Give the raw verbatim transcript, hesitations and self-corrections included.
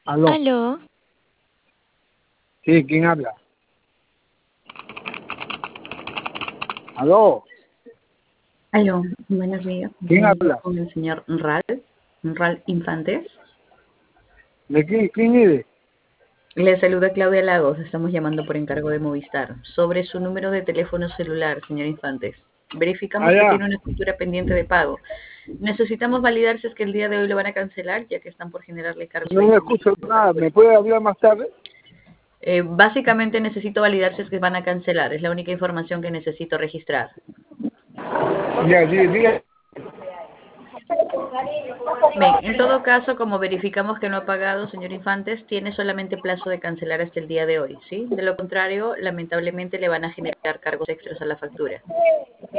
Aló. Aló, Sí, ¿quién habla? Aló. Aló, buenos días. Me ¿Quién comunico habla? con el señor Ral, Ral Infantes. ¿De quién, quién eres? Le saluda Claudia Lagos. Estamos llamando por encargo de Movistar. Sobre su número de teléfono celular, señor Infantes. Verificamos que Allá. tiene una factura pendiente de pago. Necesitamos validar si es que el día de hoy lo van a cancelar, ya que están por generarle cargos No me adicionales escucho por nada. factura. ¿Me puede hablar más tarde? Eh, básicamente necesito validar si es que van a cancelar. Es la única información que necesito registrar. Ya, diga, diga. Bien, en todo caso, como verificamos que no ha pagado, señor Infantes, tiene solamente plazo de cancelar hasta el día de hoy, ¿sí? De lo contrario, lamentablemente le van a generar cargos extras a la factura.